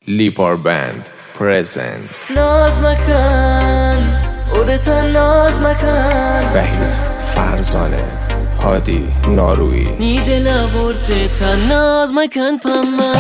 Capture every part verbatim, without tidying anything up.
لیپار بند پرزنت. ناز مکن اورتا ناز مکن وحید فرزانه، هادی نارویی. نی دلا برده تا ناز مکن پما.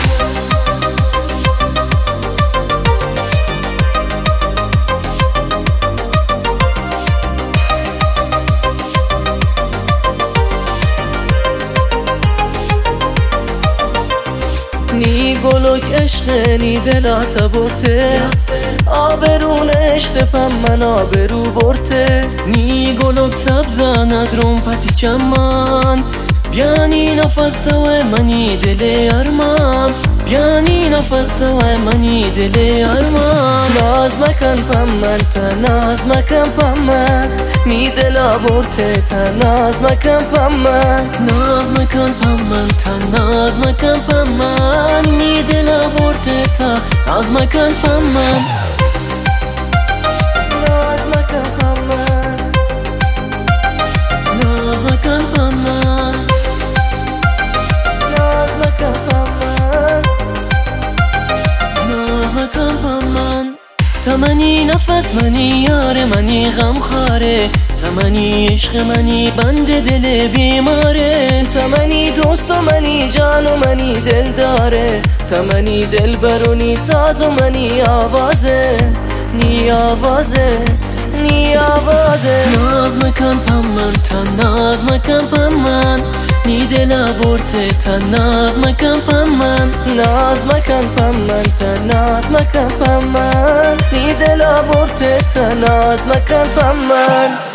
نی گلوک عشق نی دلاتا برته آبرون اشت پم من آبرو برته. نی گلوک سبزا ندروم پتی چمان بیانی نفس توه منی دل ارمام بیانی نفس توه منی دل ارمام. ناز مکن پم من تا ناز مکن پم من نی دلا برته تا ناز مکن پم من. ناز مکن پم من تا ناز مکن پم من نی دلا برته تا ناز مکن پم من. ناز مکن پم من ناز مکن پم من ناز مکن پم من ناز مکن پم من. تا منی نفس منی یار منی غم خاره تا منی عشق منی بند دل بیماره. تا منی دوست و منی جان و منی دل داره تا منی دل برونی ساز و منی آوازه نی آوازه نی آوازه. ناز مکن پم من تا ناز مکن پم من نی دلا برته تا ناز مکن پم من. ناز مکن پم من تا ناز مکن پم من نی دلا برته تا ناز مکن پم من.